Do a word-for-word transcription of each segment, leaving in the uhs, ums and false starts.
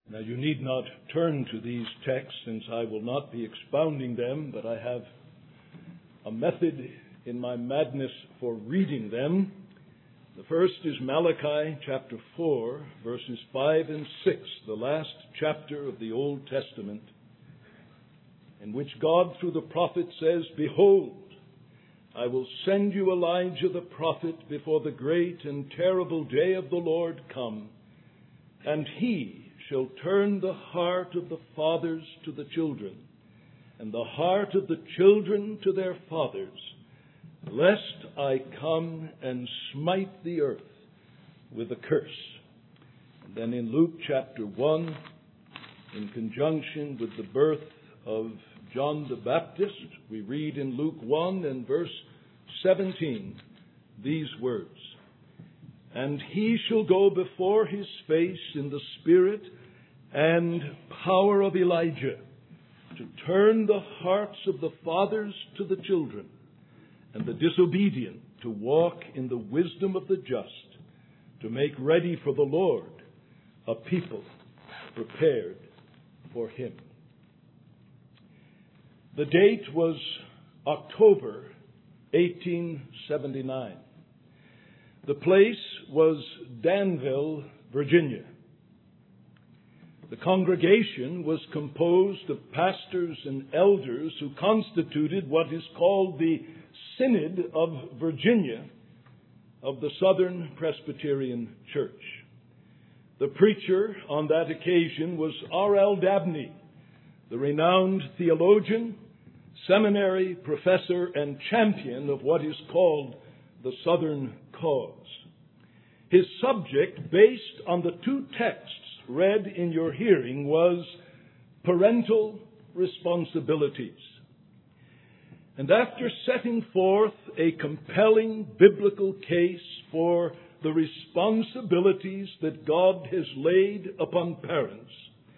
Now, you need not turn to these texts, since I will not be expounding them, but I have a method in my madness for reading them. The first is Malachi chapter four, verses five and six, the last chapter of the Old Testament, in which God through the prophet says, "Behold, I will send you Elijah the prophet before the great and terrible day of the Lord come, and he shall turn the heart of the fathers to the children, and the heart of the children to their fathers, lest I come and smite the earth with a curse." And then in Luke chapter one, in conjunction with the birth of John the Baptist, we read in Luke one and verse seventeen these words, "And he shall go before his face in the spirit and power of Elijah, to turn the hearts of the fathers to the children, and the disobedient to walk in the wisdom of the just, to make ready for the Lord a people prepared for him." The date was October eighteen seventy-nine. The place was Danville, Virginia. The congregation was composed of pastors and elders who constituted what is called the Synod of Virginia of the Southern Presbyterian Church. The preacher on that occasion was R L Dabney, the renowned theologian, seminary professor, and champion of what is called the Southern cause. His subject, based on the two texts read in your hearing, was parental responsibilities. And after setting forth a compelling biblical case for the responsibilities that God has laid upon parents,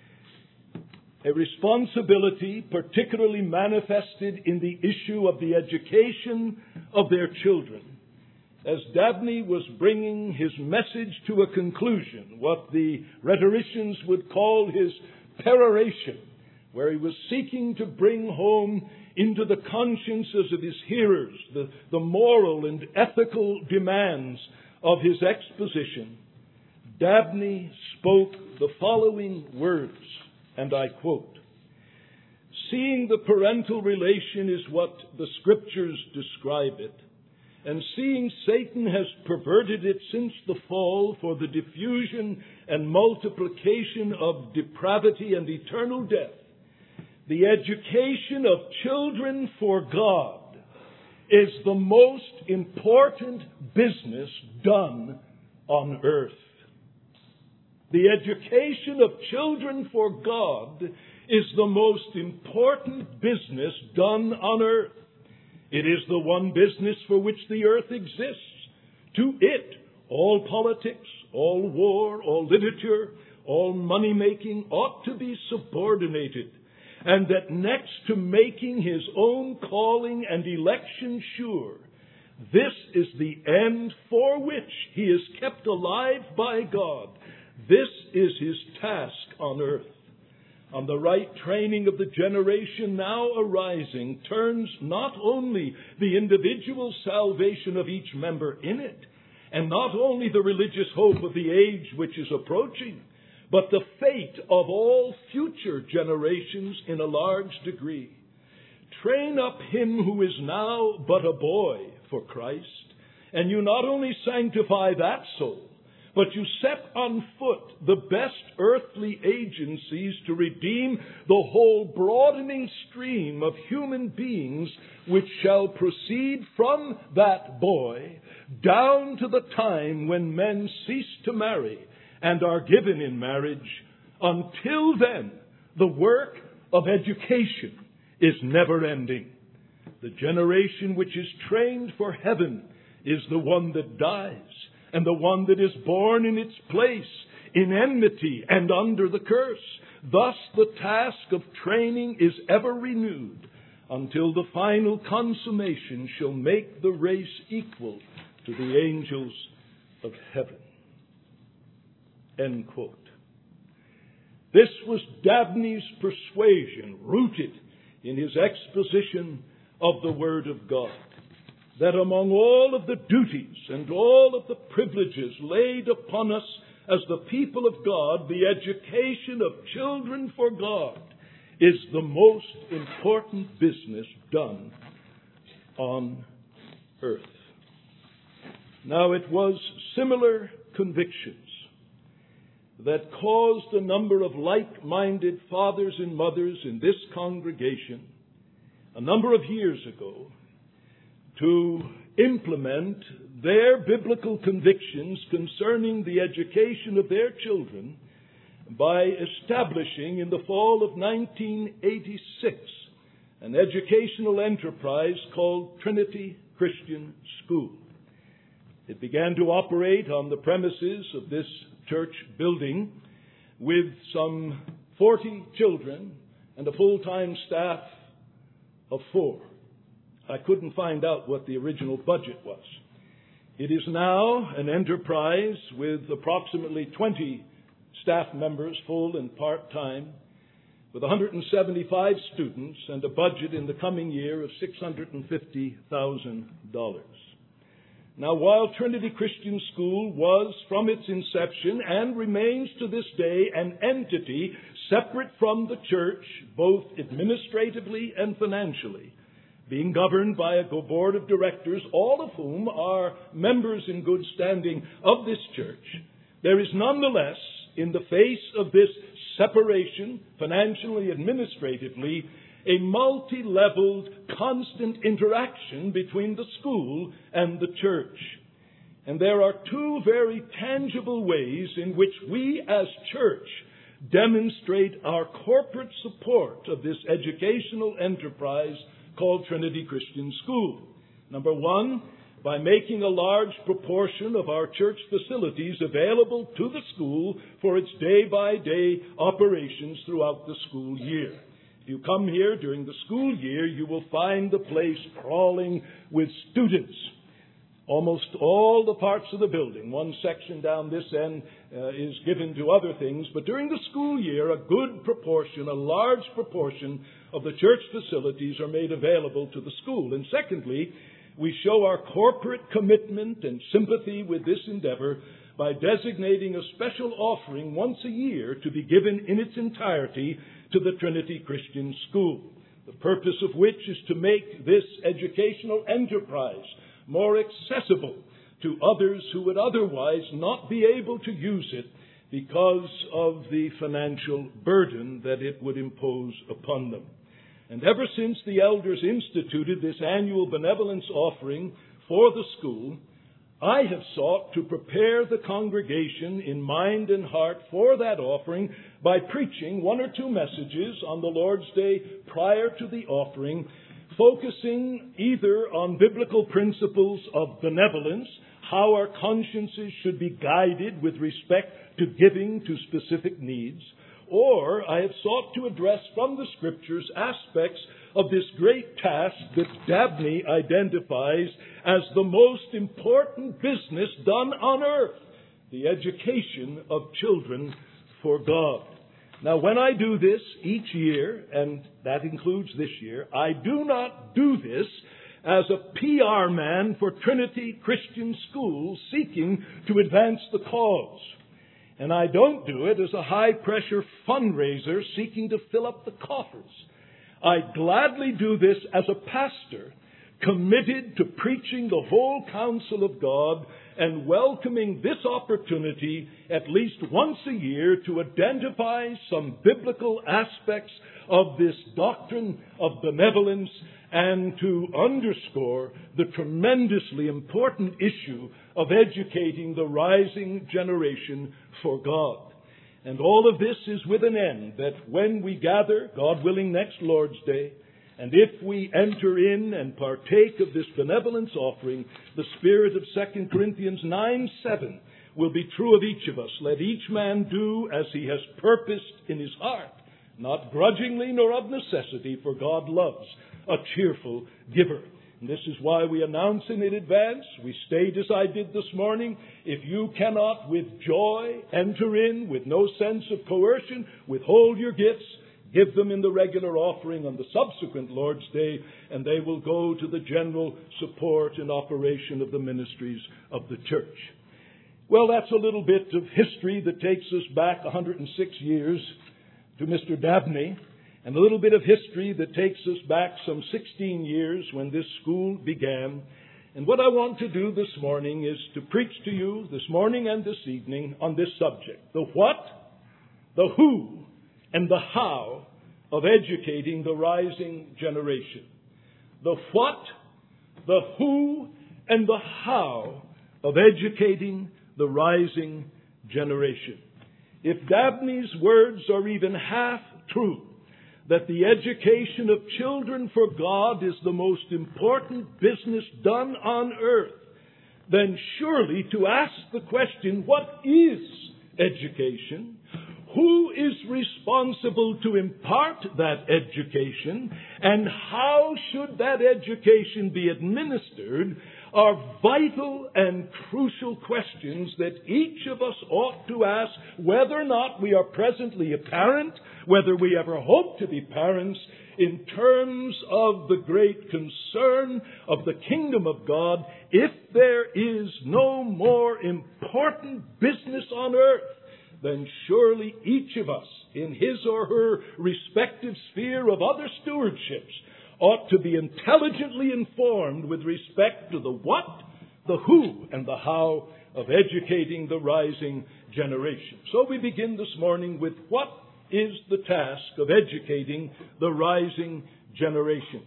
a responsibility particularly manifested in the issue of the education of their children, as Dabney was bringing his message to a conclusion, what the rhetoricians would call his peroration, where he was seeking to bring home into the consciences of his hearers the, the moral and ethical demands of his exposition, Dabney spoke the following words, and I quote, "Seeing the parental relation is what the Scriptures describe it, and seeing Satan has perverted it since the fall for the diffusion and multiplication of depravity and eternal death, the education of children for God is the most important business done on earth." The education of children for God is the most important business done on earth. It is the one business for which the earth exists. To it, all politics, all war, all literature, all money-making ought to be subordinated. And that next to making his own calling and election sure, this is the end for which he is kept alive by God. This is his task on earth. On the right training of the generation now arising turns not only the individual salvation of each member in it, and not only the religious hope of the age which is approaching, but the fate of all future generations in a large degree. Train up him who is now but a boy for Christ, and you not only sanctify that soul, but you set on foot the best earthly agencies to redeem the whole broadening stream of human beings which shall proceed from that boy down to the time when men cease to marry and are given in marriage. Until then, the work of education is never ending. The generation which is trained for heaven is the one that dies, and the one that is born in its place, in enmity and under the curse. Thus the task of training is ever renewed until the final consummation shall make the race equal to the angels of heaven. End quote. This was Dabney's persuasion, rooted in his exposition of the Word of God, that among all of the duties and all of the privileges laid upon us as the people of God, the education of children for God is the most important business done on earth. Now, it was similar convictions that caused a number of like-minded fathers and mothers in this congregation a number of years ago to implement their biblical convictions concerning the education of their children by establishing in the fall of nineteen eighty-six an educational enterprise called Trinity Christian School. It began to operate on the premises of this church building with some forty children and a full-time staff of four. I couldn't find out what the original budget was. It is now an enterprise with approximately twenty staff members, full and part-time, with one hundred seventy-five students and a budget in the coming year of six hundred fifty thousand dollars. Now, while Trinity Christian School was, from its inception and remains to this day, an entity separate from the church, both administratively and financially, being governed by a board of directors, all of whom are members in good standing of this church, there is nonetheless, in the face of this separation, financially, administratively, a multi-leveled, constant interaction between the school and the church. And there are two very tangible ways in which we as church demonstrate our corporate support of this educational enterprise called Trinity Christian School. Number one, by making a large proportion of our church facilities available to the school for its day-by-day operations throughout the school year. If you come here during the school year, you will find the place crawling with students. Almost all the parts of the building, one section down this end uh, is given to other things, but during the school year, a good proportion, a large proportion of the church facilities are made available to the school. And secondly, we show our corporate commitment and sympathy with this endeavor by designating a special offering once a year to be given in its entirety to the Trinity Christian School, the purpose of which is to make this educational enterprise more accessible to others who would otherwise not be able to use it because of the financial burden that it would impose upon them. And ever since the elders instituted this annual benevolence offering for the school, I have sought to prepare the congregation in mind and heart for that offering by preaching one or two messages on the Lord's Day prior to the offering, focusing either on biblical principles of benevolence, how our consciences should be guided with respect to giving to specific needs, or I have sought to address from the Scriptures aspects of this great task that Dabney identifies as the most important business done on earth, the education of children for God. Now, when I do this each year, and that includes this year, I do not do this as a P R man for Trinity Christian School seeking to advance the cause. And I don't do it as a high-pressure fundraiser seeking to fill up the coffers. I gladly do this as a pastor committed to preaching the whole counsel of God and welcoming this opportunity at least once a year to identify some biblical aspects of this doctrine of benevolence and to underscore the tremendously important issue of educating the rising generation for God. And all of this is with an end, that when we gather, God willing, next Lord's Day, and if we enter in and partake of this benevolence offering, the spirit of Second Corinthians nine seven will be true of each of us. Let each man do as he has purposed in his heart, not grudgingly nor of necessity, for God loves a cheerful giver. And this is why we announce in advance. We state, as I did this morning, if you cannot with joy enter in, with no sense of coercion, withhold your gifts, give them in the regular offering on the subsequent Lord's Day, and they will go to the general support and operation of the ministries of the church. Well, that's a little bit of history that takes us back one hundred six years to Mister Dabney, and a little bit of history that takes us back some sixteen years when this school began. And what I want to do this morning is to preach to you this morning and this evening on this subject: the what, the who, and the how of educating the rising generation. The what, the who, and the how of educating the rising generation. If Dabney's words are even half true, that the education of children for God is the most important business done on earth, then surely to ask the question, what is education? Who is responsible to impart that education? And how should that education be administered are vital and crucial questions that each of us ought to ask, whether or not we are presently a parent, whether we ever hope to be parents, in terms of the great concern of the kingdom of God, if there is no more important business on earth, then surely each of us, in his or her respective sphere of other stewardships, ought to be intelligently informed with respect to the what, the who, and the how of educating the rising generation. So we begin this morning with what is the task of educating the rising generation.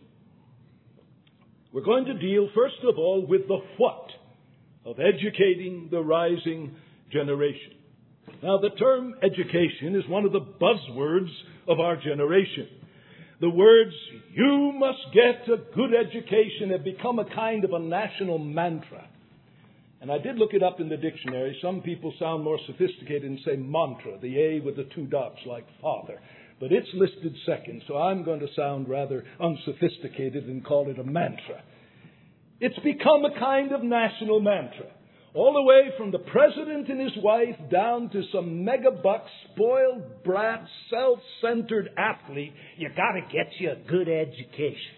We're going to deal, first of all, with the what of educating the rising generation. Now, the term education is one of the buzzwords of our generation. The words, you must get a good education, have become a kind of a national mantra. And I did look it up in the dictionary. Some people sound more sophisticated and say mantra, the A with the two dots like father. But it's listed second, so I'm going to sound rather unsophisticated and call it a mantra. It's become a kind of national mantra. All the way from the president and his wife down to some megabuck, spoiled brat, self-centered athlete, you got to get you a good education.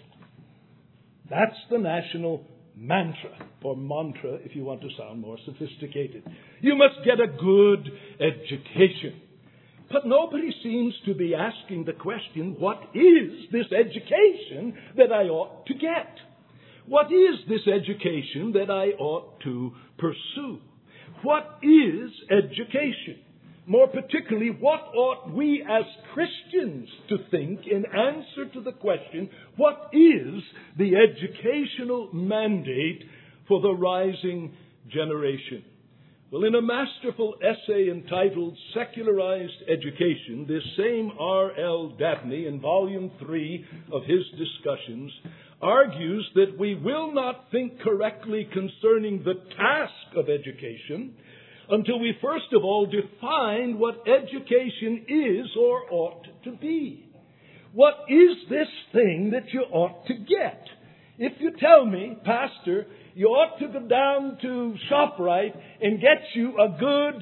That's the national mantra, or mantra if you want to sound more sophisticated. You must get a good education. But nobody seems to be asking the question, what is this education that I ought to get? What is this education that I ought to pursue? What is education? More particularly, what ought we as Christians to think in answer to the question, what is the educational mandate for the rising generation? Well, in a masterful essay entitled Secularized Education, this same R L Dabney, in volume three of his discussions, argues that we will not think correctly concerning the task of education until we first of all define what education is or ought to be. What is this thing that you ought to get? If you tell me, Pastor, you ought to go down to ShopRite and get you a good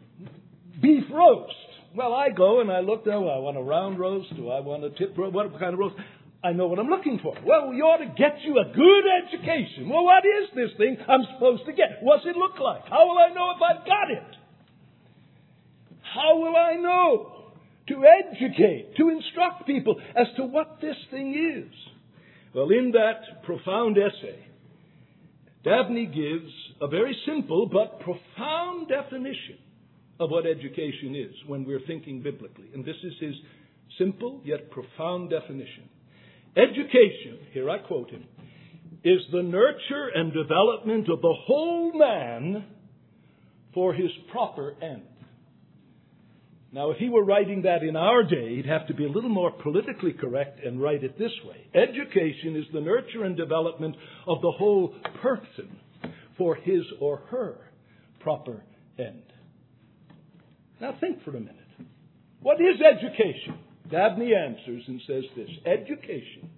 beef roast. Well, I go and I look, oh, I want a round roast, do I want a tip roast, what kind of roast? I know what I'm looking for. Well, we ought to get you a good education. Well, what is this thing I'm supposed to get? What's it look like? How will I know if I've got it? How will I know to educate, to instruct people as to what this thing is? Well, in that profound essay, Dabney gives a very simple but profound definition of what education is when we're thinking biblically. And this is his simple yet profound definition. Education, here I quote him, is the nurture and development of the whole man for his proper end. Now, if he were writing that in our day, he'd have to be a little more politically correct and write it this way. Education is the nurture and development of the whole person for his or her proper end. Now, think for a minute. What is education? Dabney answers and says this: education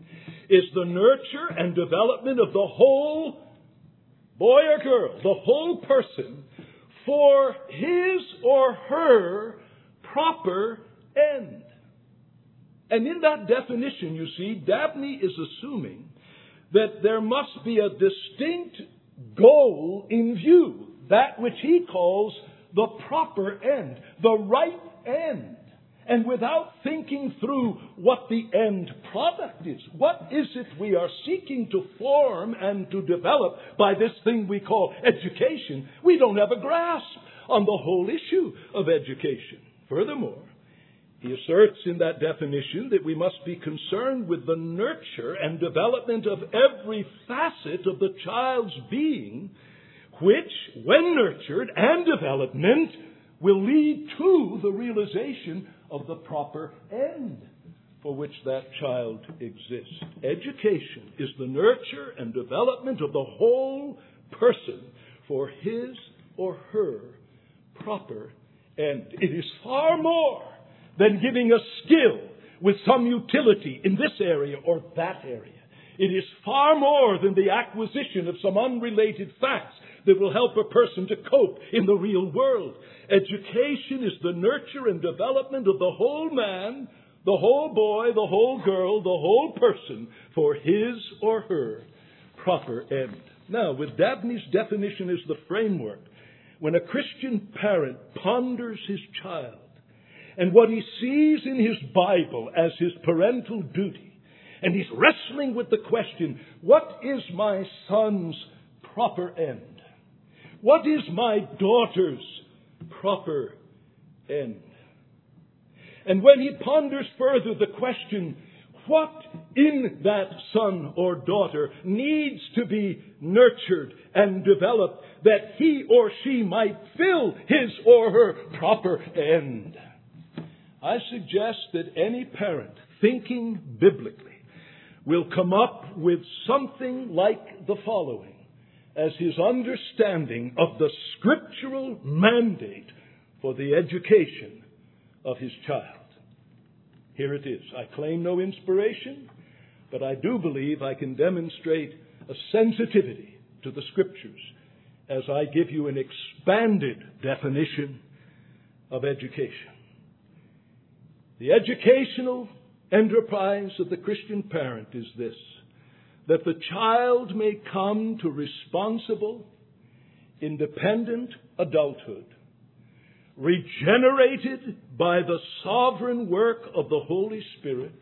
is the nurture and development of the whole boy or girl, the whole person, for his or her proper end. And in that definition, you see, Dabney is assuming that there must be a distinct goal in view, that which he calls the proper end, the right end. And without thinking through what the end product is, what is it we are seeking to form and to develop by this thing we call education, we don't have a grasp on the whole issue of education. Furthermore, he asserts in that definition that we must be concerned with the nurture and development of every facet of the child's being, which, when nurtured and development, will lead to the realization of the proper end for which that child exists. Education is the nurture and development of the whole person for his or her proper end. It is far more than giving a skill with some utility in this area or that area. It is far more than the acquisition of some unrelated facts that will help a person to cope in the real world. Education is the nurture and development of the whole man, the whole boy, the whole girl, the whole person for his or her proper end. Now, with Dabney's definition as the framework, when a Christian parent ponders his child and what he sees in his Bible as his parental duty, and he's wrestling with the question, what is my son's proper end? What is my daughter's proper end? And when he ponders further the question, what in that son or daughter needs to be nurtured and developed that he or she might fill his or her proper end? I suggest that any parent thinking biblically will come up with something like the following as his understanding of the scriptural mandate for the education of his child. Here it is. I claim no inspiration, but I do believe I can demonstrate a sensitivity to the scriptures as I give you an expanded definition of education. The educational enterprise of the Christian parent is this: that the child may come to responsible, independent adulthood, regenerated by the sovereign work of the Holy Spirit,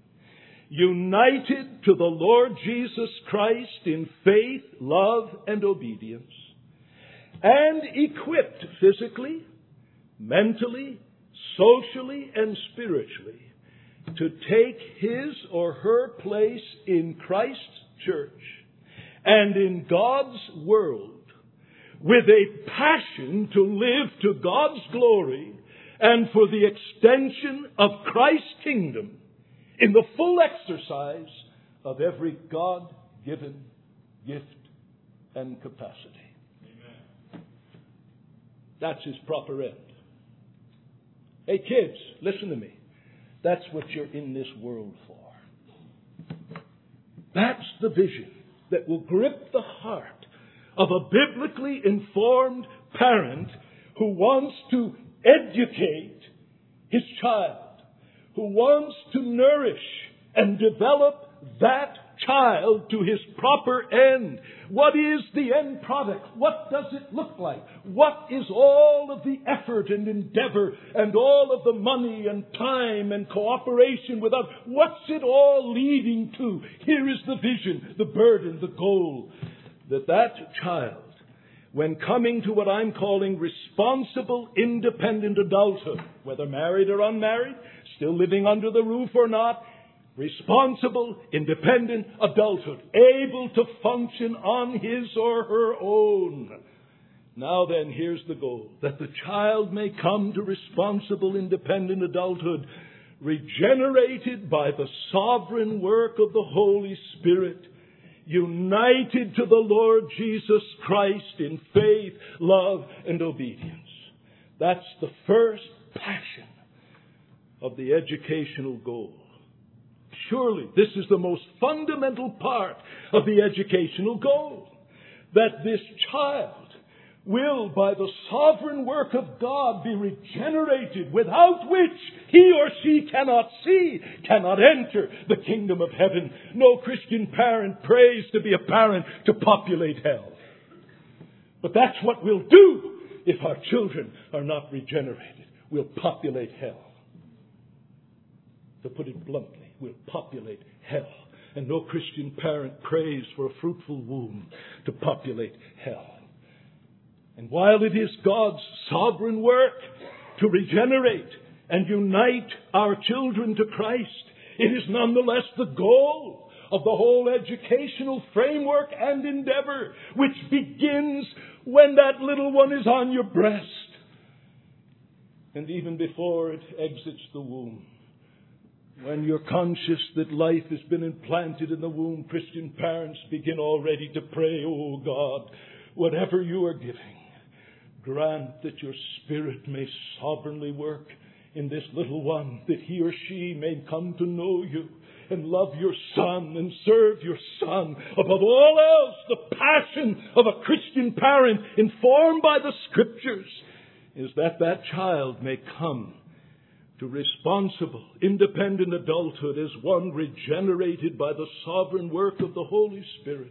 united to the Lord Jesus Christ in faith, love, and obedience, and equipped physically, mentally, socially, and spiritually to take his or her place in Christ's church and in God's world with a passion to live to God's glory and for the extension of Christ's kingdom in the full exercise of every God-given gift and capacity. Amen. That's his proper end. Hey kids, listen to me. That's what you're in this world for. That's the vision that will grip the heart of a biblically informed parent who wants to educate his child, who wants to nourish and develop that child to his proper end. What is the end product? What does it look like? What is all of the effort and endeavor and all of the money and time and cooperation with others? What's it all leading to? Here is the vision, the burden, the goal. That that child, when coming to what I'm calling responsible, independent adulthood, whether married or unmarried, still living under the roof or not, responsible, independent adulthood, able to function on his or her own. Now then, here's the goal: that the child may come to responsible, independent adulthood, regenerated by the sovereign work of the Holy Spirit, united to the Lord Jesus Christ in faith, love, and obedience. That's the first passion of the educational goal. Surely this is the most fundamental part of the educational goal. That this child will, by the sovereign work of God, be regenerated, without which he or she cannot see, cannot enter the kingdom of heaven. No Christian parent prays to be a parent to populate hell. But that's what we'll do if our children are not regenerated. We'll populate hell. To put it bluntly, we'll populate hell. And no Christian parent prays for a fruitful womb to populate hell. And while it is God's sovereign work to regenerate and unite our children to Christ, it is nonetheless the goal of the whole educational framework and endeavor, which begins when that little one is on your breast, and even before it exits the womb. When you're conscious that life has been implanted in the womb, Christian parents begin already to pray, "Oh God, whatever you are giving, grant that your Spirit may sovereignly work in this little one, that he or she may come to know you and love your Son and serve your Son. Above all else, the passion of a Christian parent, informed by the Scriptures, is that that child may come to responsible, independent adulthood as one regenerated by the sovereign work of the Holy Spirit,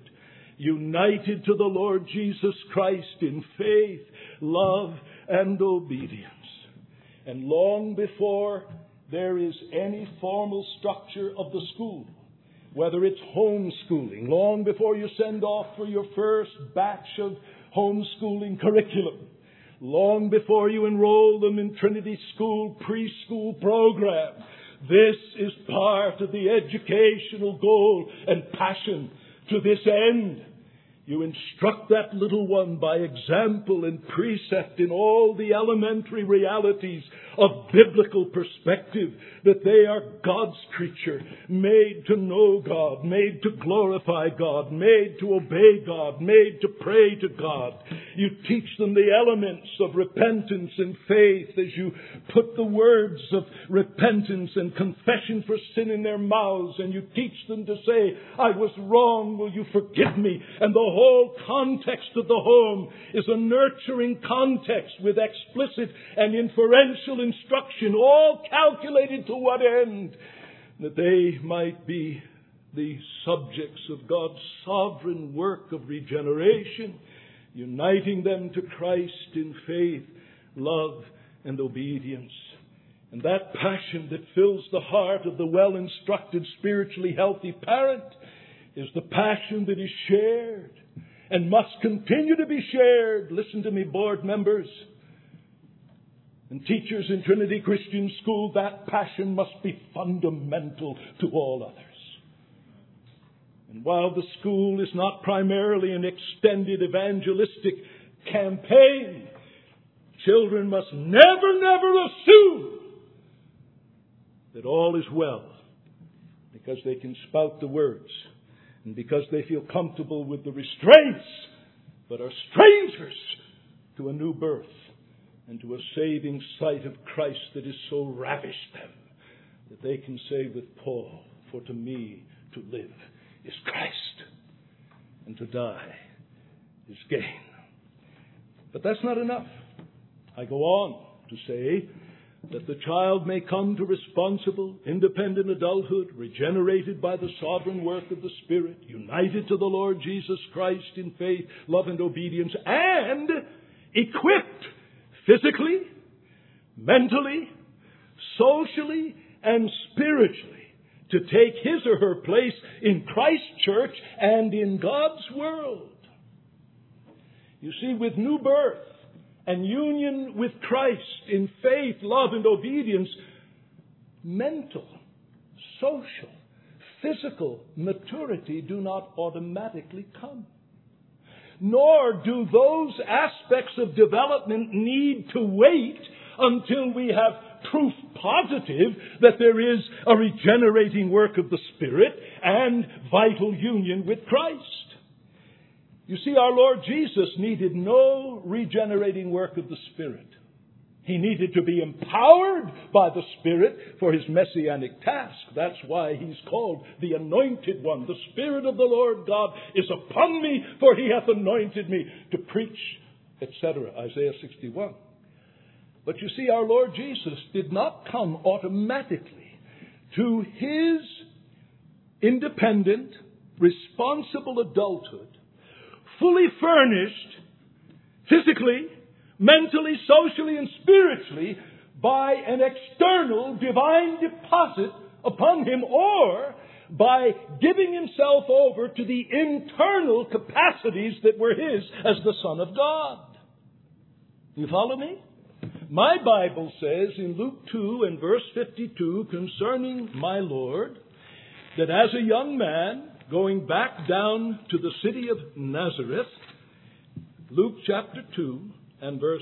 united to the Lord Jesus Christ in faith, love, and obedience. And long before there is any formal structure of the school, whether it's homeschooling, long before you send off for your first batch of homeschooling curriculum, long before you enroll them in Trinity School preschool program, this is part of the educational goal and passion. To this end, you instruct that little one by example and precept in all the elementary realities of biblical perspective, that they are God's creature, made to know God, made to glorify God, made to obey God, made to pray to God. You teach them the elements of repentance and faith as you put the words of repentance and confession for sin in their mouths, and you teach them to say, "I was wrong, will you forgive me?" And the whole context of the home is a nurturing context with explicit and inferential instruction, all calculated to what end? That they might be the subjects of God's sovereign work of regeneration, uniting them to Christ in faith, love, and obedience. And that passion that fills the heart of the well-instructed, spiritually healthy parent is the passion that is shared and must continue to be shared. Listen to me, board members and teachers in Trinity Christian School, that passion must be fundamental to all others. And while the school is not primarily an extended evangelistic campaign, children must never, never assume that all is well because they can spout the words and because they feel comfortable with the restraints, but are strangers to a new birth and to a saving sight of Christ that has so ravished them that they can say with Paul, "For to me to live is Christ, and to die is gain." But that's not enough. I go on to say that the child may come to responsible, independent adulthood, regenerated by the sovereign work of the Spirit, united to the Lord Jesus Christ in faith, love, and obedience, and equipped physically, mentally, socially, and spiritually to take his or her place in Christ's church and in God's world. You see, with new birth and union with Christ in faith, love, and obedience, mental, social, physical maturity do not automatically come. Nor do those aspects of development need to wait until we have proof positive that there is a regenerating work of the Spirit and vital union with Christ. You see, our Lord Jesus needed no regenerating work of the Spirit. He needed to be empowered by the Spirit for his messianic task. That's why he's called the Anointed One. The Spirit of the Lord God is upon me, for he hath anointed me to preach, et cetera. Isaiah sixty-one. But you see, our Lord Jesus did not come automatically to his independent, responsible adulthood, fully furnished, physically, mentally, socially, and spiritually, by an external divine deposit upon him, or by giving himself over to the internal capacities that were his as the Son of God. You follow me? My Bible says in Luke two and verse fifty-two concerning my Lord, that as a young man going back down to the city of Nazareth, Luke chapter two and verse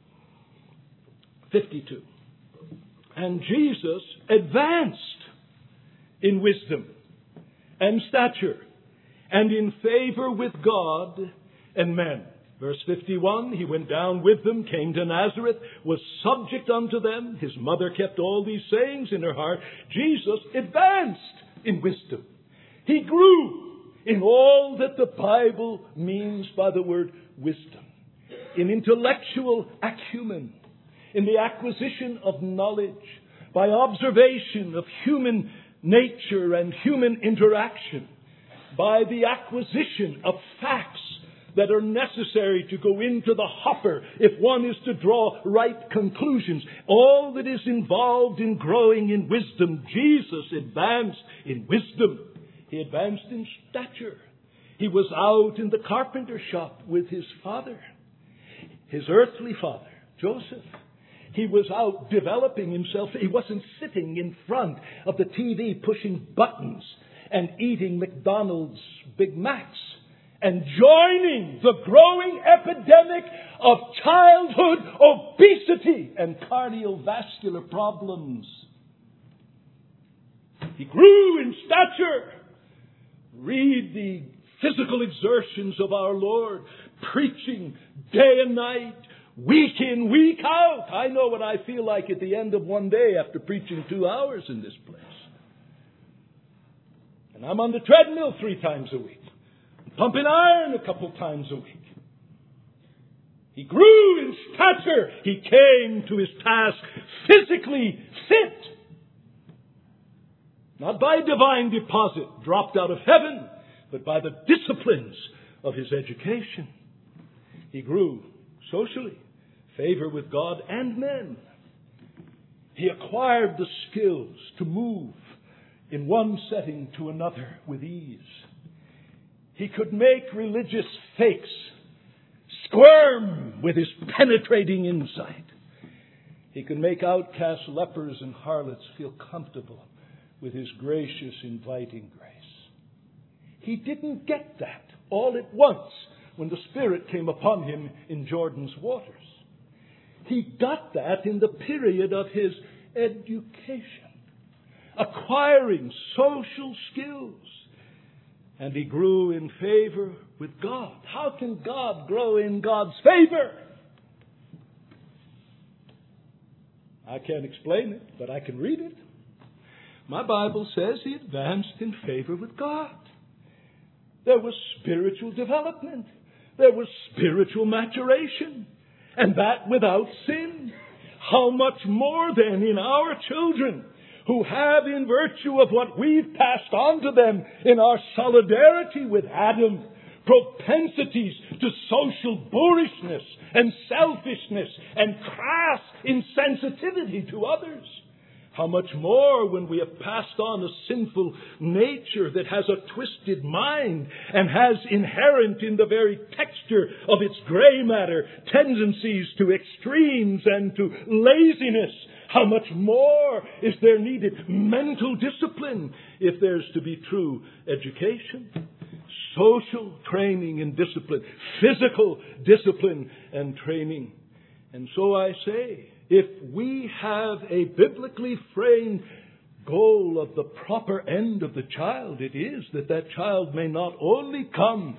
fifty-two. And Jesus advanced in wisdom and stature and in favor with God and men. Verse fifty-one, he went down with them, came to Nazareth, was subject unto them. His mother kept all these sayings in her heart. Jesus advanced in wisdom. He grew in all that the Bible means by the word wisdom. In intellectual acumen, in the acquisition of knowledge, by observation of human nature and human interaction, by the acquisition of facts that are necessary to go into the hopper if one is to draw right conclusions. All that is involved in growing in wisdom. Jesus advanced in wisdom. He advanced in stature. He was out in the carpenter shop with his father, his earthly father, Joseph. He was out developing himself. He wasn't sitting in front of the T V pushing buttons and eating McDonald's Big Macs and joining the growing epidemic of childhood obesity and cardiovascular problems. He grew in stature. Read the physical exertions of our Lord, preaching day and night, week in, week out. I know what I feel like at the end of one day after preaching two hours in this place. And I'm on the treadmill three times a week, pumping iron a couple times a week. He grew in stature. He came to his task physically fit. Not by divine deposit dropped out of heaven, but by the disciplines of his education. He grew socially, favor with God and men. He acquired the skills to move in one setting to another with ease. He could make religious fakes squirm with his penetrating insight. He could make outcast lepers and harlots feel comfortable with his gracious, inviting grace. He didn't get that all at once when the Spirit came upon him in Jordan's waters. He got that in the period of his education, acquiring social skills. And he grew in favor with God. How can God grow in God's favor? I can't explain it, but I can read it. My Bible says he advanced in favor with God. There was spiritual development. There was spiritual maturation. And that without sin. How much more then in our children, who have, in virtue of what we've passed on to them in our solidarity with Adam, propensities to social boorishness and selfishness and crass insensitivity to others. How much more when we have passed on a sinful nature that has a twisted mind and has inherent in the very texture of its gray matter tendencies to extremes and to laziness. How much more is there needed mental discipline if there's to be true education, social training and discipline, physical discipline and training. And so I say, if we have a biblically framed goal of the proper end of the child, it is that that child may not only come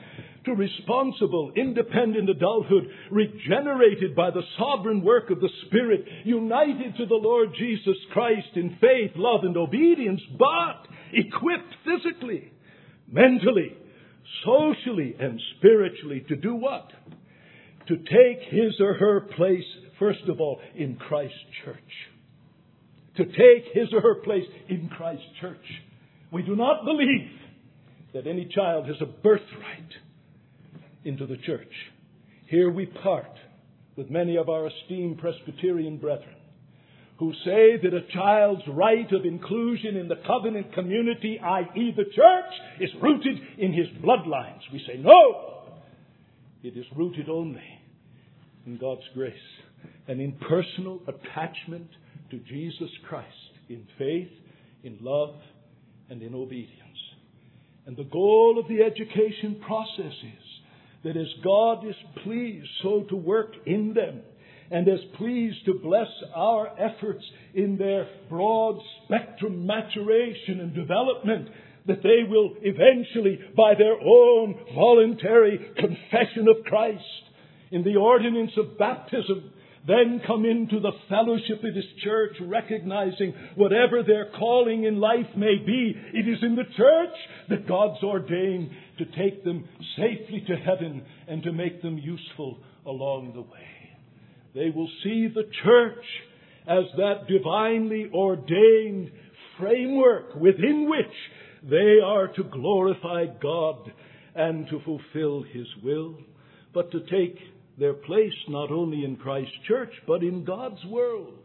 to responsible, independent adulthood, regenerated by the sovereign work of the Spirit, united to the Lord Jesus Christ in faith, love, and obedience, but equipped physically, mentally, socially, and spiritually to do what? To take his or her place, first of all, in Christ's church. To take his or her place in Christ's church. We do not believe that any child has a birthright into the church. Here we part with many of our esteemed Presbyterian brethren who say that a child's right of inclusion in the covenant community, that is the church, is rooted in his bloodlines. We say, no! It is rooted only in God's grace and in personal attachment to Jesus Christ in faith, in love, and in obedience. And the goal of the education process is that as God is pleased so to work in them, and is pleased to bless our efforts in their broad spectrum maturation and development, that they will eventually, by their own voluntary confession of Christ in the ordinance of baptism, then come into the fellowship of His church, recognizing whatever their calling in life may be, it is in the church that God's ordained to take them safely to heaven and to make them useful along the way. They will see the church as that divinely ordained framework within which they are to glorify God and to fulfill His will, but to take their place not only in Christ's church, but in God's world.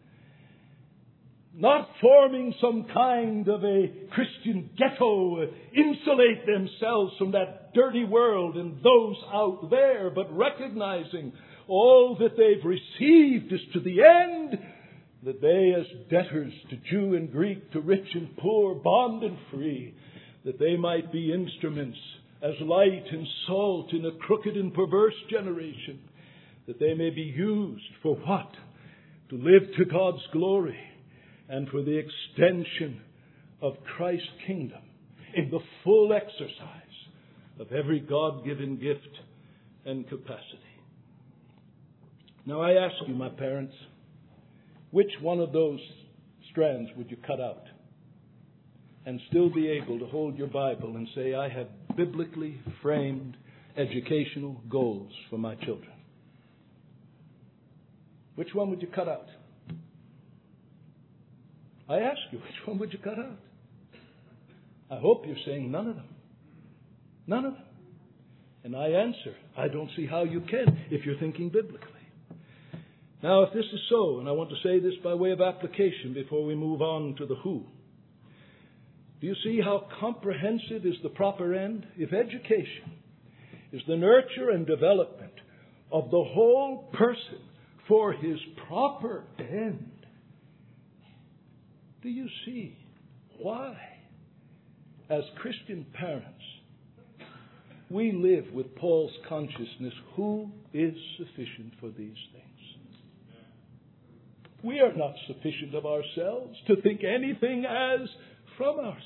Not forming some kind of a Christian ghetto, insulate themselves from that dirty world and those out there, but recognizing all that they've received is to the end that they, as debtors to Jew and Greek, to rich and poor, bond and free, that they might be instruments as light and salt in a crooked and perverse generation, that they may be used for what? To live to God's glory and for the extension of Christ's kingdom in the full exercise of every God-given gift and capacity. Now I ask you, my parents, which one of those strands would you cut out and still be able to hold your Bible and say, I have biblically framed educational goals for my children? Which one would you cut out? I ask you, which one would you cut out? I hope you're saying none of them. None of them. And I answer, I don't see how you can if you're thinking biblically. Now, if this is so, and I want to say this by way of application before we move on to the who, do you see how comprehensive is the proper end? If education is the nurture and development of the whole person for his proper end, do you see why, as Christian parents, we live with Paul's consciousness, who is sufficient for these things? We are not sufficient of ourselves to think anything as from ourselves.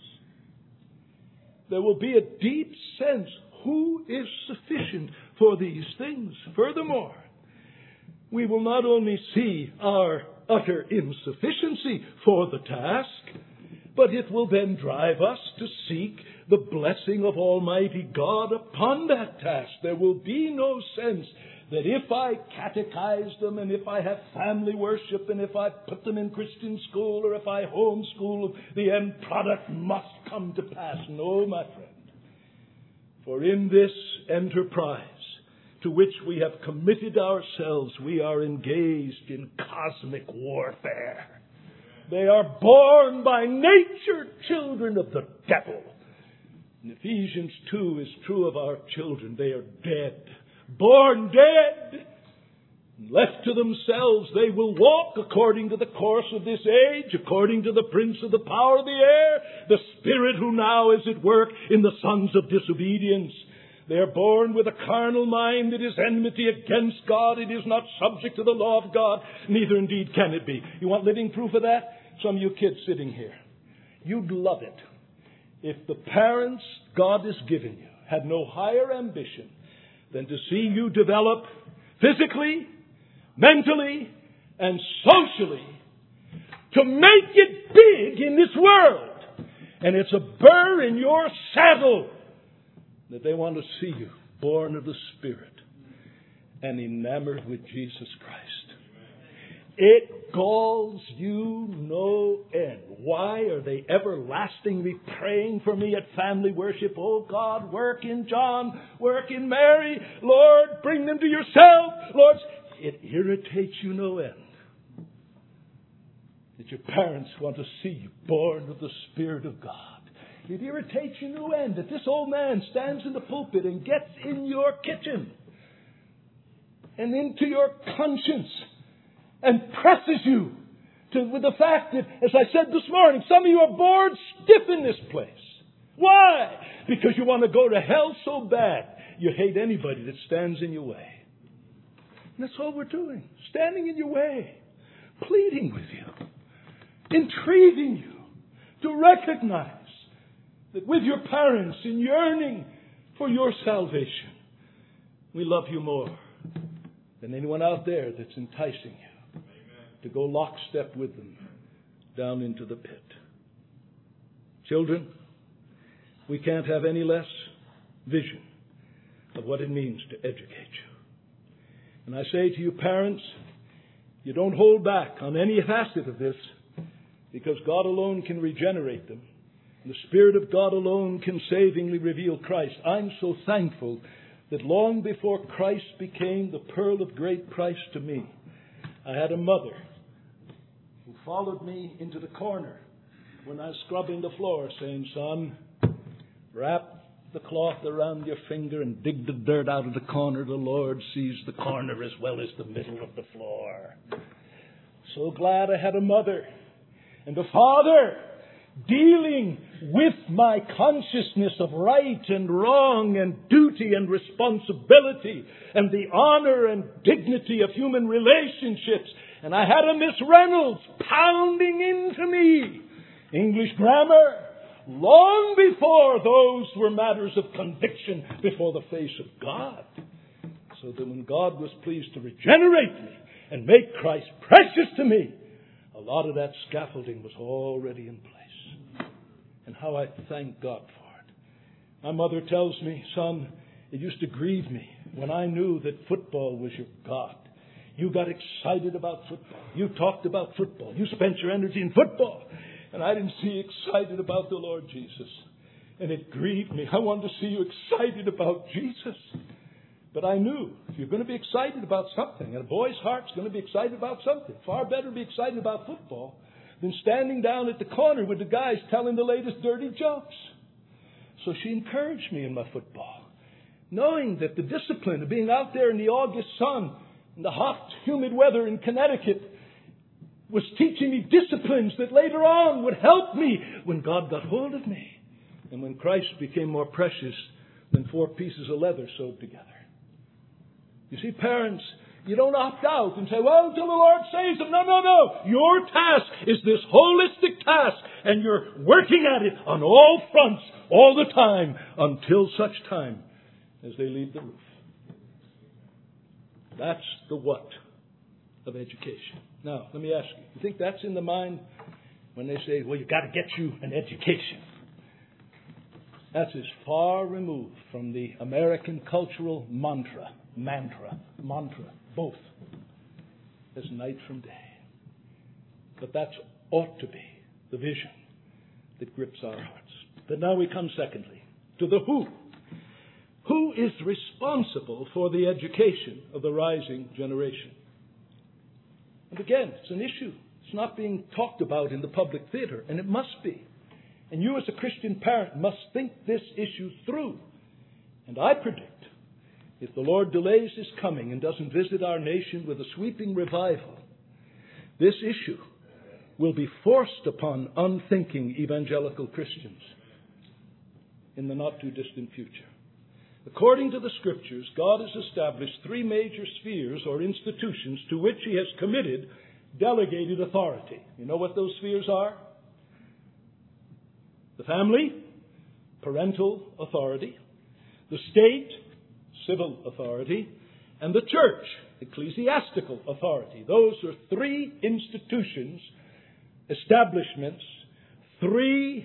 There will be a deep sense, who is sufficient for these things? Furthermore, we will not only see our utter insufficiency for the task, but it will then drive us to seek the blessing of Almighty God upon that task. There will be no sense that if I catechize them and if I have family worship and if I put them in Christian school or if I homeschool them, the end product must come to pass. No, my friend. For in this enterprise to which we have committed ourselves, we are engaged in cosmic warfare. They are born by nature children of the devil. And Ephesians two is true of our children. They are dead. Born dead. Left to themselves, they will walk according to the course of this age, according to the prince of the power of the air, the spirit who now is at work in the sons of disobedience. They are born with a carnal mind that is enmity against God. It is not subject to the law of God, neither indeed can it be. You want living proof of that? Some of you kids sitting here. You'd love it if the parents God has given you had no higher ambition than to see you develop physically, mentally, and socially to make it big in this world. And it's a burr in your saddle that they want to see you born of the Spirit and enamored with Jesus Christ. It galls you no end. Why are they everlastingly praying for me at family worship? Oh God, work in John, work in Mary. Lord, bring them to yourself. Lord, it irritates you no end that your parents want to see you born of the Spirit of God. It irritates you no end that this old man stands in the pulpit and gets in your kitchen and into your conscience and presses you to, with the fact that, as I said this morning, some of you are bored stiff in this place. Why? Because you want to go to hell so bad. You hate anybody that stands in your way. And that's all we're doing. Standing in your way. Pleading with you. Entreating you to recognize that with your parents in yearning for your salvation, we love you more than anyone out there that's enticing you to go lockstep with them down into the pit. Children, we can't have any less vision of what it means to educate you. And I say to you parents, you don't hold back on any facet of this, because God alone can regenerate them. And the Spirit of God alone can savingly reveal Christ. I'm so thankful that long before Christ became the pearl of great price to me, I had a mother who followed me into the corner when I was scrubbing the floor, saying, "Son, wrap the cloth around your finger and dig the dirt out of the corner. The Lord sees the corner as well as the middle of the floor." So glad I had a mother and a father dealing with my consciousness of right and wrong and duty and responsibility and the honor and dignity of human relationships. And I had a Miss Reynolds pounding into me English grammar long before those were matters of conviction before the face of God. So that when God was pleased to regenerate me and make Christ precious to me, a lot of that scaffolding was already in place. And how I thank God for it. My mother tells me, "Son, it used to grieve me when I knew that football was your God. You got excited about football. You talked about football. You spent your energy in football. And I didn't see you excited about the Lord Jesus. And it grieved me. I wanted to see you excited about Jesus. But I knew if you're going to be excited about something, and a boy's heart's going to be excited about something, far better to be excited about football than standing down at the corner with the guys telling the latest dirty jokes." So she encouraged me in my football, knowing that the discipline of being out there in the August sun, in the hot, humid weather in Connecticut, was teaching me disciplines that later on would help me when God got hold of me and when Christ became more precious than four pieces of leather sewed together. You see, parents, you don't opt out and say, "Well, until the Lord saves them." No, no, no. Your task is this holistic task, and you're working at it on all fronts all the time until such time as they leave the roof. That's the what of education. Now, let me ask you, you think that's in the mind when they say, "Well, you've got to get you an education"? That's as far removed from the American cultural mantra, mantra, mantra, both, as night from day. But that ought to be the vision that grips our hearts. But now we come secondly to the who. Who is responsible for the education of the rising generation? And again, it's an issue. It's not being talked about in the public theater, and it must be. And you as a Christian parent must think this issue through. And I predict, if the Lord delays His coming and doesn't visit our nation with a sweeping revival, this issue will be forced upon unthinking evangelical Christians in the not too distant future. According to the Scriptures, God has established three major spheres or institutions to which He has committed delegated authority. You know what those spheres are? The family, parental authority. the state, civil authority, and the church, ecclesiastical authority. Those are three institutions, establishments, three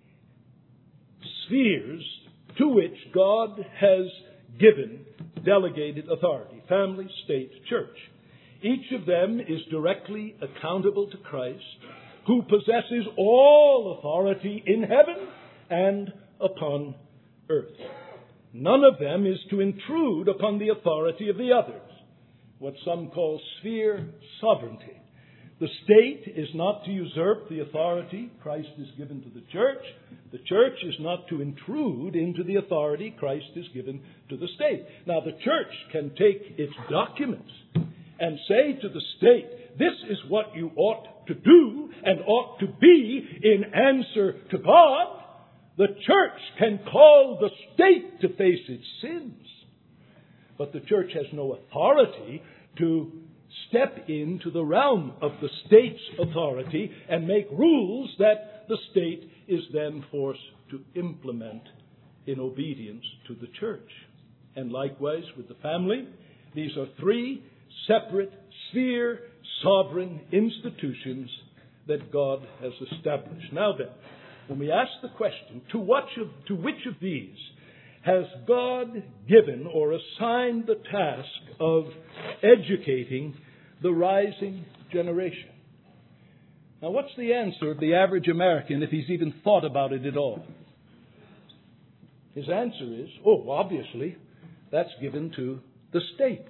spheres to which God has given delegated authority: family, state, church. Each of them is directly accountable to Christ, who possesses all authority in heaven and upon earth. None of them is to intrude upon the authority of the others, what some call sphere sovereignty. The state is not to usurp the authority Christ has given to the church. The church is not to intrude into the authority Christ has given to the state. Now, the church can take its documents and say to the state, this is what you ought to do and ought to be in answer to God. The church can call the state to face its sins. But the church has no authority to step into the realm of the state's authority and make rules that the state is then forced to implement in obedience to the church. And likewise with the family, these are three separate sphere sovereign institutions that God has established. Now then, when we ask the question, to which of, to which of these has God given or assigned the task of educating the rising generation? Now, what's the answer of the average American if he's even thought about it at all? His answer is, oh, obviously, that's given to the state.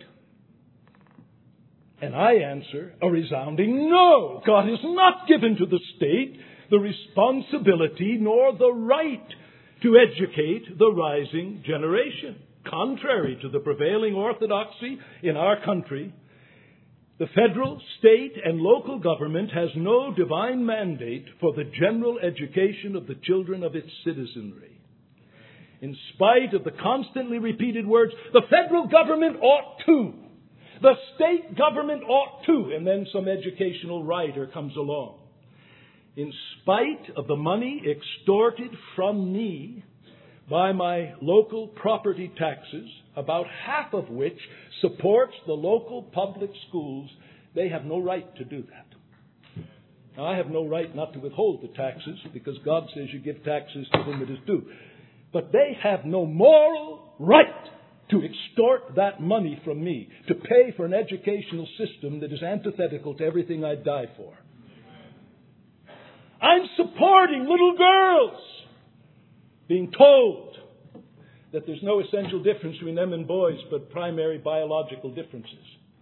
And I answer a resounding no. God has not given to the state the responsibility nor the right to educate the rising generation. Contrary to the prevailing orthodoxy in our country, the federal, state, and local government has no divine mandate for the general education of the children of its citizenry. In spite of the constantly repeated words, the federal government ought to, the state government ought to, and then some educational writer comes along. In spite of the money extorted from me by my local property taxes, about half of which supports the local public schools, they have no right to do that. Now, I have no right not to withhold the taxes, because God says you give taxes to whom it is due. But they have no moral right to extort that money from me, to pay for an educational system that is antithetical to everything I'd die for. I'm supporting little girls being told that there's no essential difference between them and boys, but primary biological differences.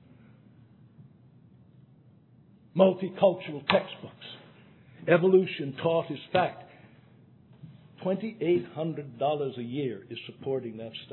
Multicultural textbooks. Evolution taught as fact. two thousand eight hundred dollars a year is supporting that stuff.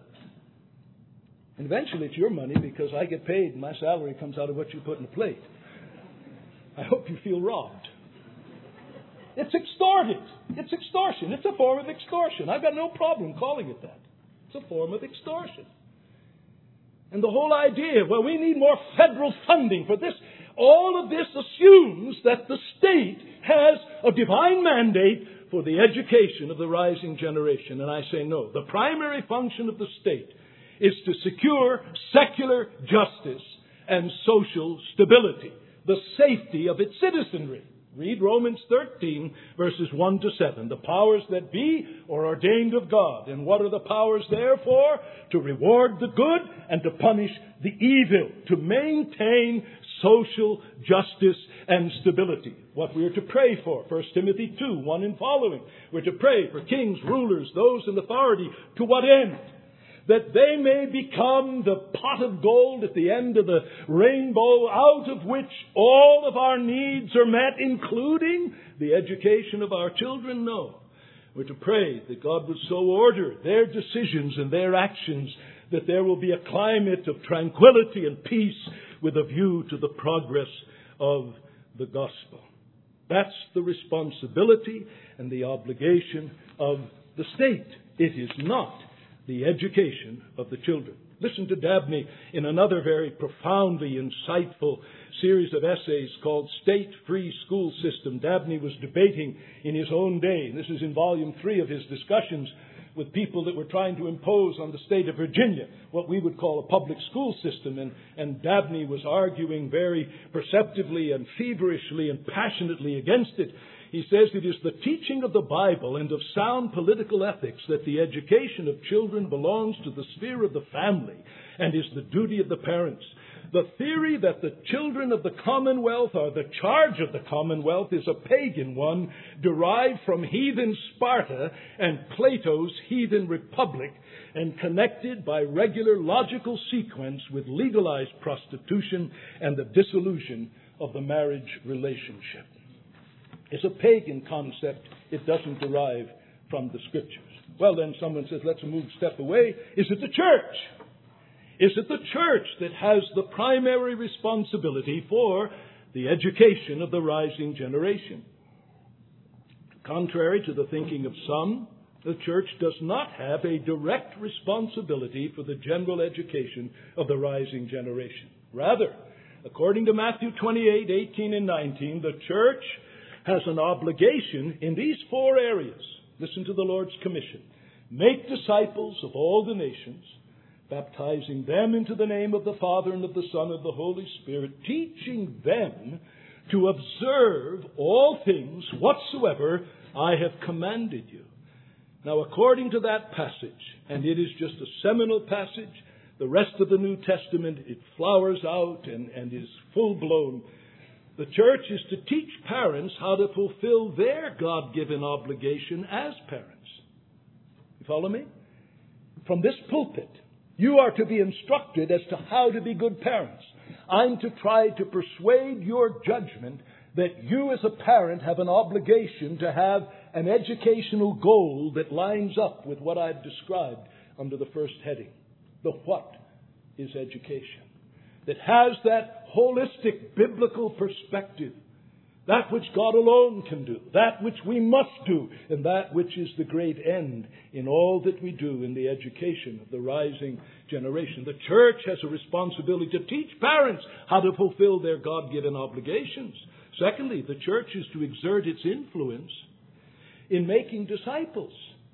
And eventually it's your money, because I get paid and my salary comes out of what you put in the plate. I hope you feel robbed. It's extorted. It's extortion. It's a form of extortion. I've got no problem calling it that. It's a form of extortion. And the whole idea, well, we need more federal funding for this. All of this assumes that the state has a divine mandate for the education of the rising generation. And I say no. The primary function of the state is to secure secular justice and social stability, the safety of its citizenry. Read Romans thirteen, verses one to seven. The powers that be are ordained of God. And what are the powers therefore? To reward the good and to punish the evil, to maintain social justice and stability. What we are to pray for, First Timothy two, one and following. We're to pray for kings, rulers, those in authority. To what end? That they may become the pot of gold at the end of the rainbow, out of which all of our needs are met, including the education of our children? No. We're to pray that God would so order their decisions and their actions that there will be a climate of tranquility and peace with a view to the progress of the gospel. That's the responsibility and the obligation of the state. It is not the education of the children. Listen to Dabney in another very profoundly insightful series of essays called State Free School System. Dabney was debating in his own day, and this is in volume three of his discussions, with people that were trying to impose on the state of Virginia what we would call a public school system. And, and Dabney was arguing very perceptively and feverishly and passionately against it. He says it is the teaching of the Bible and of sound political ethics that the education of children belongs to the sphere of the family and is the duty of the parents. The theory that the children of the Commonwealth are the charge of the Commonwealth is a pagan one derived from heathen Sparta and Plato's heathen republic and connected by regular logical sequence with legalized prostitution and the dissolution of the marriage relationship. It's a pagan concept. It doesn't derive from the Scriptures. Well, then someone says, let's move a step away. Is it the church? Is it the church that has the primary responsibility for the education of the rising generation? Contrary to the thinking of some, the church does not have a direct responsibility for the general education of the rising generation. Rather, according to Matthew twenty-eight, eighteen, and nineteen, the church has an obligation in these four areas. Listen to the Lord's commission. Make disciples of all the nations, baptizing them into the name of the Father and of the Son and of the Holy Spirit, teaching them to observe all things whatsoever I have commanded you. Now, according to that passage, and it is just a seminal passage, the rest of the New Testament, it flowers out and, and is full-blown. The church is to teach parents how to fulfill their God-given obligation as parents. You follow me? From this pulpit, you are to be instructed as to how to be good parents. I'm to try to persuade your judgment that you as a parent have an obligation to have an educational goal that lines up with what I've described under the first heading. The what is education. That has that holistic biblical perspective. That which God alone can do. That which we must do. And that which is the great end in all that we do in the education of the rising generation. The church has a responsibility to teach parents how to fulfill their God-given obligations. Secondly, the church is to exert its influence in making disciples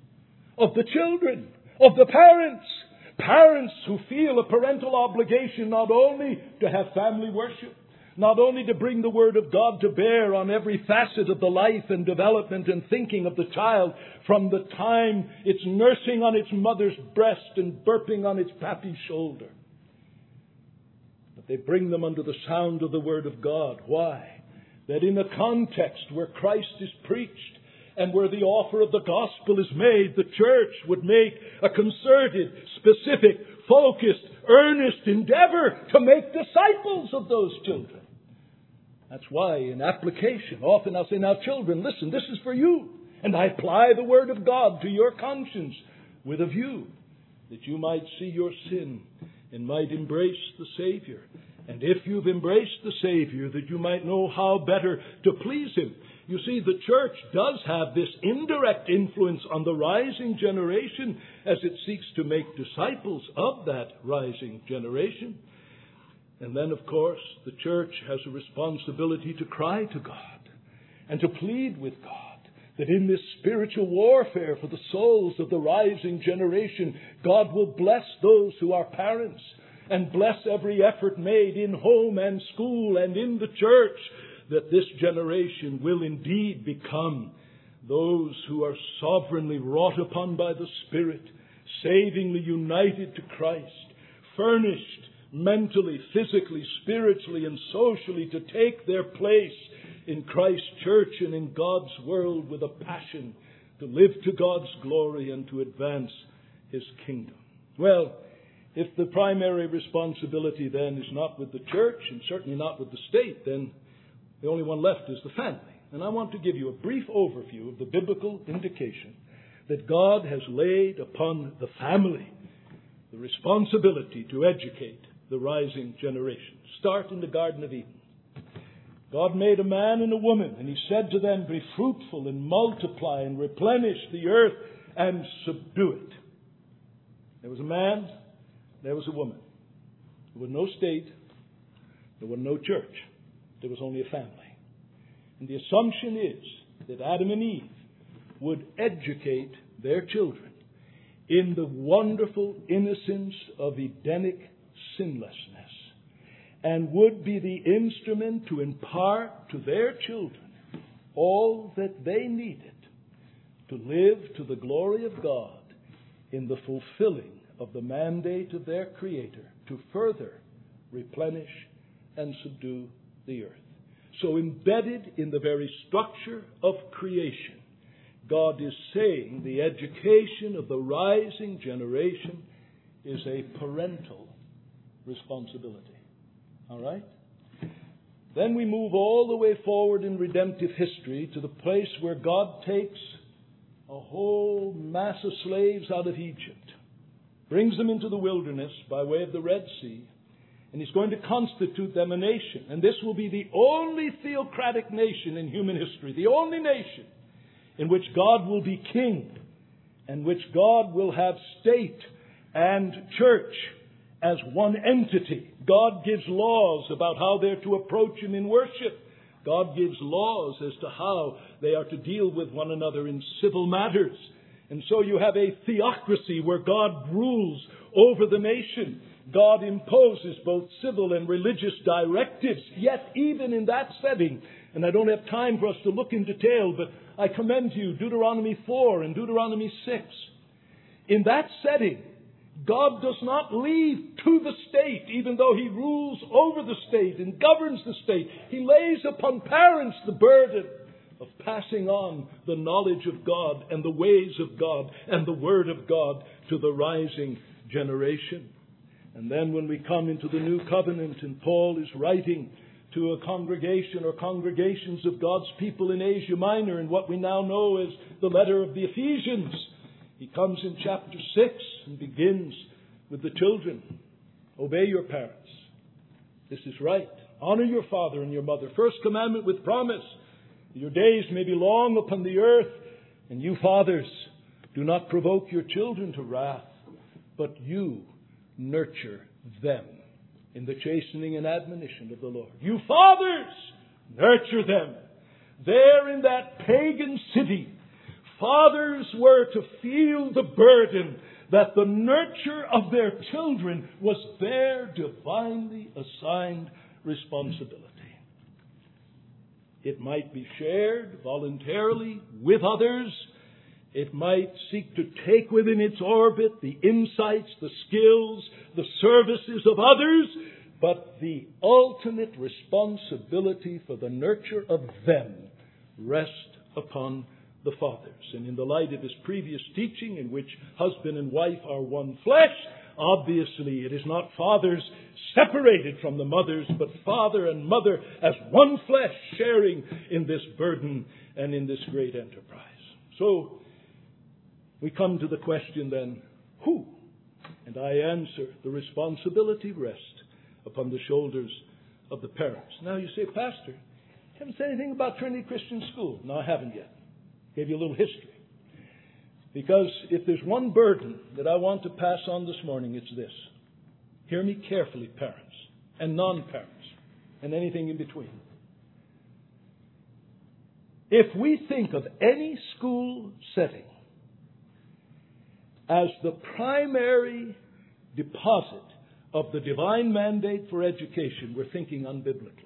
of the children, of the parents. Parents who feel a parental obligation not only to have family worship, not only to bring the Word of God to bear on every facet of the life and development and thinking of the child from the time it's nursing on its mother's breast and burping on its pappy's shoulder. But they bring them under the sound of the Word of God. Why? That in a context where Christ is preached and where the offer of the gospel is made, the church would make a concerted, specific, focused, earnest endeavor to make disciples of those children. That's why in application, often I'll say, now children, listen, this is for you. And I apply the Word of God to your conscience with a view that you might see your sin and might embrace the Savior. And if you've embraced the Savior, that you might know how better to please Him. You see, the church does have this indirect influence on the rising generation as it seeks to make disciples of that rising generation. And then, of course, the church has a responsibility to cry to God and to plead with God that in this spiritual warfare for the souls of the rising generation, God will bless those who are parents and bless every effort made in home and school and in the church, that this generation will indeed become those who are sovereignly wrought upon by the Spirit, savingly united to Christ, furnished mentally, physically, spiritually, and socially to take their place in Christ's church and in God's world with a passion to live to God's glory and to advance His kingdom. Well, if the primary responsibility then is not with the church and certainly not with the state, then the only one left is the family. And I want to give you a brief overview of the biblical indication that God has laid upon the family the responsibility to educate the rising generation. Start in the Garden of Eden. God made a man and a woman, and He said to them, be fruitful and multiply and replenish the earth and subdue it. There was a man, there was a woman. There was no state, there was no church. There was only a family. And the assumption is that Adam and Eve would educate their children in the wonderful innocence of Edenic sinlessness, and would be the instrument to impart to their children all that they needed to live to the glory of God in the fulfilling of the mandate of their Creator to further replenish and subdue the earth. So embedded in the very structure of creation, God is saying the education of the rising generation is a parental responsibility. All right? Then we move all the way forward in redemptive history to the place where God takes a whole mass of slaves out of Egypt, brings them into the wilderness by way of the Red Sea, and He's going to constitute them a nation. And this will be the only theocratic nation in human history, the only nation in which God will be king, and which God will have state and church as one entity. God gives laws about how they're to approach Him in worship. God gives laws as to how they are to deal with one another in civil matters. And so you have a theocracy where God rules over the nation. God imposes both civil and religious directives. Yet even in that setting, and I don't have time for us to look in detail, but I commend to you Deuteronomy four and Deuteronomy six. In that setting, God does not leave to the state, even though He rules over the state and governs the state. He lays upon parents the burden of passing on the knowledge of God and the ways of God and the Word of God to the rising generation. And then when we come into the New Covenant, and Paul is writing to a congregation or congregations of God's people in Asia Minor in what we now know as the letter of the Ephesians, he comes in chapter six and begins with the children. Obey your parents. This is right. Honor your father and your mother. First commandment with promise. Your days may be long upon the earth. And you fathers, do not provoke your children to wrath, but you nurture them in the chastening and admonition of the Lord. You fathers, nurture them. There in that pagan city, fathers were to feel the burden that the nurture of their children was their divinely assigned responsibility. It might be shared voluntarily with others. It might seek to take within its orbit the insights, the skills, the services of others, but the ultimate responsibility for the nurture of them rests upon the fathers. And in the light of his previous teaching, in which husband and wife are one flesh, obviously it is not fathers separated from the mothers, but father and mother as one flesh, sharing in this burden and in this great enterprise. So we come to the question then, who? And I answer, the responsibility rests upon the shoulders of the parents. Now you say, Pastor, you haven't said anything about Trinity Christian School. No, I haven't yet. Gave you a little history. Because if there's one burden that I want to pass on this morning, it's this. Hear me carefully, parents and non-parents and anything in between. If we think of any school setting as the primary deposit of the divine mandate for education, we're thinking unbiblically.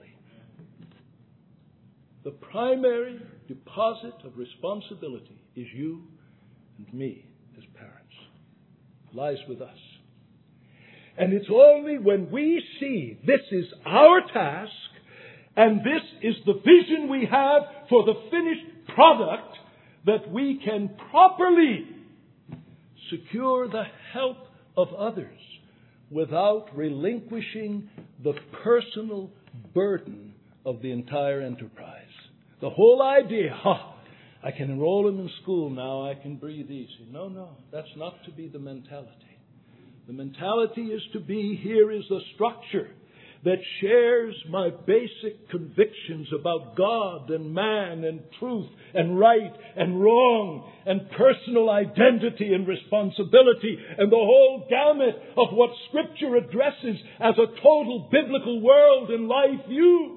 The primary deposit of responsibility is you and me as parents. It lies with us. And it's only when we see this is our task and this is the vision we have for the finished product that we can properly secure the help of others without relinquishing the personal burden of the entire enterprise. The whole idea, oh, I can enroll him in school now, I can breathe easy. No, no, that's not to be the mentality. The mentality is to be, here is a structure that shares my basic convictions about God and man and truth and right and wrong and personal identity and responsibility and the whole gamut of what Scripture addresses as a total biblical world and life view.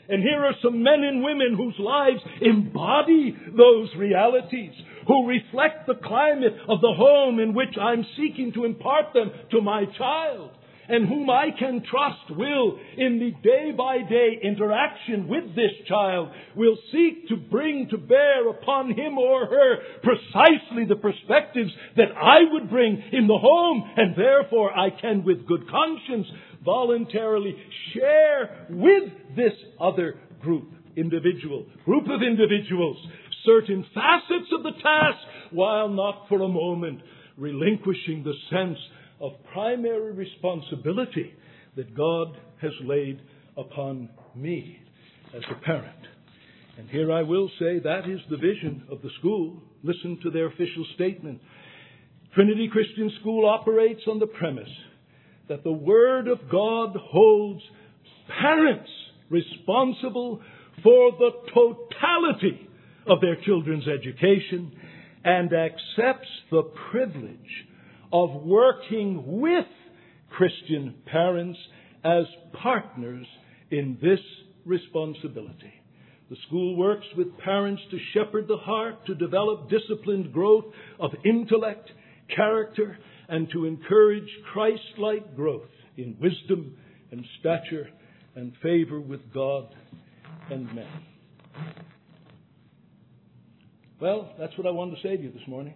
And here are some men and women whose lives embody those realities, who reflect the climate of the home in which I'm seeking to impart them to my child, and whom I can trust will, in the day-by-day interaction with this child, will seek to bring to bear upon him or her precisely the perspectives that I would bring in the home, and therefore I can with good conscience voluntarily share with this other group, individual, group of individuals, certain facets of the task, while not for a moment relinquishing the sense of primary responsibility that God has laid upon me as a parent. And here I will say that is the vision of the school. Listen to their official statement. Trinity Christian School operates on the premise that the Word of God holds parents responsible for the totality of their children's education and accepts the privilege of working with Christian parents as partners in this responsibility. The school works with parents to shepherd the heart, to develop disciplined growth of intellect, character, and to encourage Christ-like growth in wisdom and stature and favor with God and men. Well, that's what I wanted to say to you this morning.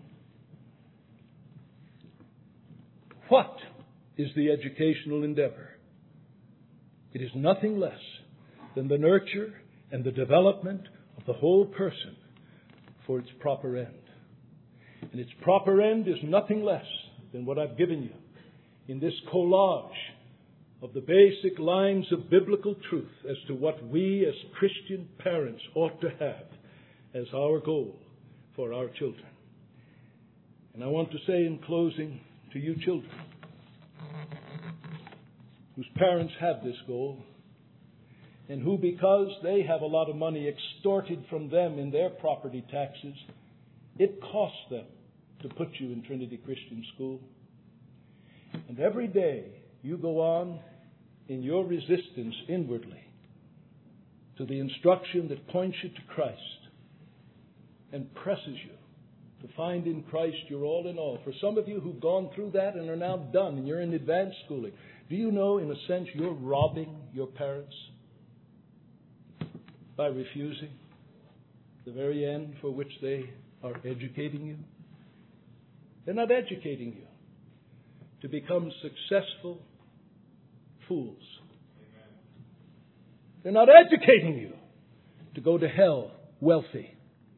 What is the educational endeavor? It is nothing less than the nurture and the development of the whole person for its proper end. And its proper end is nothing less than what I've given you in this collage of the basic lines of biblical truth as to what we as Christian parents ought to have as our goal for our children. And I want to say in closing to you children whose parents have this goal, and who, because they have a lot of money extorted from them in their property taxes, it costs them to put you in Trinity Christian School. And every day you go on in your resistance inwardly to the instruction that points you to Christ and presses you to find in Christ your all in all. For some of you who've gone through that and are now done and you're in advanced schooling, do you know, in a sense, you're robbing your parents by refusing the very end for which they are educating you? They're not educating you to become successful fools. They're not educating you to go to hell wealthy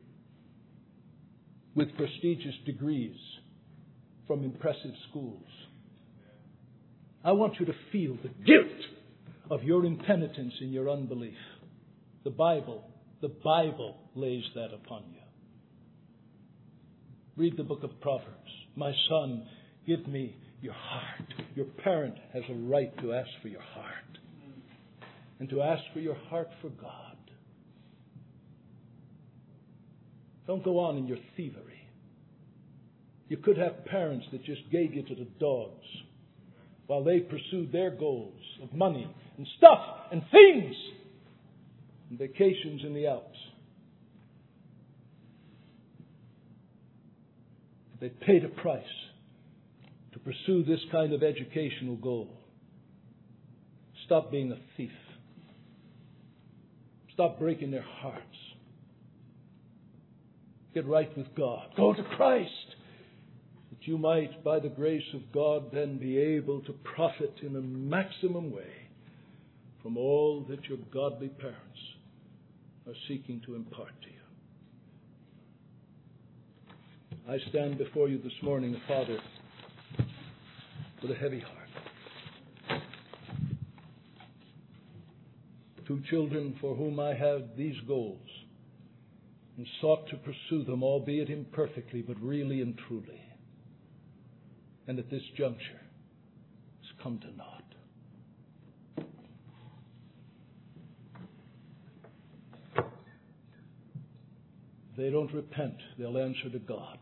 with prestigious degrees from impressive schools. I want you to feel the guilt of your impenitence and your unbelief. The Bible, the Bible lays that upon you. Read the book of Proverbs. My son, give me your heart. Your parent has a right to ask for your heart. And to ask for your heart for God. Don't go on in your thievery. You could have parents that just gave you to the dogs while they pursued their goals of money and stuff and things and vacations in the Alps. They paid a price to pursue this kind of educational goal. Stop being a thief. Stop breaking their hearts. Get right with God. Go to Christ, that you might, by the grace of God, then be able to profit in a maximum way from all that your godly parents are seeking to impart to you. I stand before you this morning, a father with a heavy heart. Two children for whom I have these goals and sought to pursue them, albeit imperfectly, but really and truly. And at this juncture, it's come to naught. If they don't repent, they'll answer to God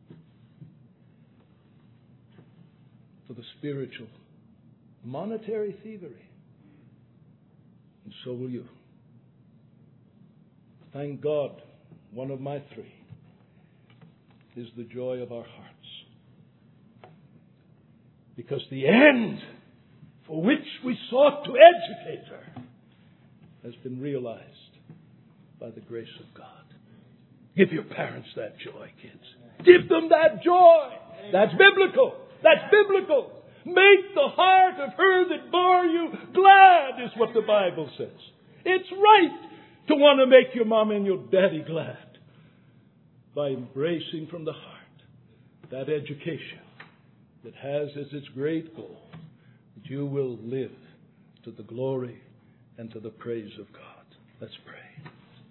for the spiritual, monetary thievery. And so will you. Thank God, one of my three is the joy of our hearts. Because the end for which we sought to educate her has been realized by the grace of God. Give your parents that joy, kids. Give them that joy. That's biblical. That's biblical. Make the heart of her that bore you glad, is what the Bible says. It's right to want to make your mom and your daddy glad by embracing from the heart that education that has as its great goal that you will live to the glory and to the praise of God. Let's pray.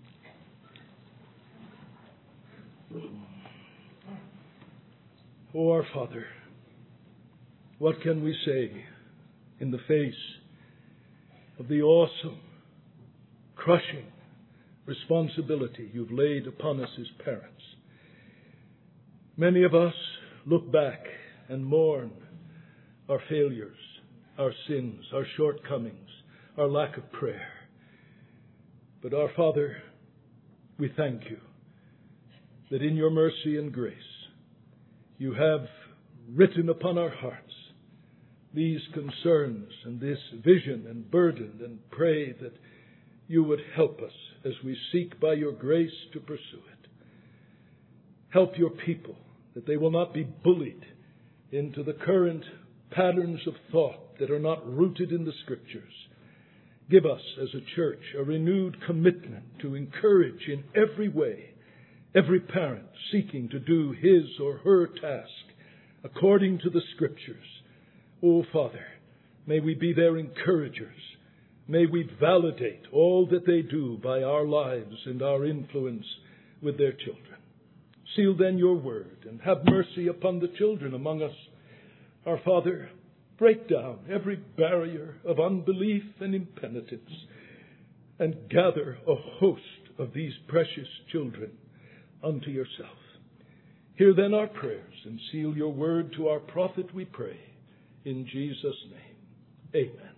Oh, our Father, what can we say in the face of the awesome, crushing responsibility you've laid upon us as parents? Many of us look back and mourn our failures, our sins, our shortcomings, our lack of prayer. But our Father, we thank you that in your mercy and grace you have written upon our hearts these concerns and this vision and burden, and pray that you would help us as we seek by your grace to pursue it. Help your people that they will not be bullied into the current patterns of thought that are not rooted in the Scriptures. Give us as a church a renewed commitment to encourage in every way every parent seeking to do his or her task according to the Scriptures. Oh, Father, may we be their encouragers. May we validate all that they do by our lives and our influence with their children. Seal then your word and have mercy upon the children among us. Our Father, break down every barrier of unbelief and impenitence and gather a host of these precious children unto yourself. Hear then our prayers and seal your word to our prophet, we pray. In Jesus' name, amen.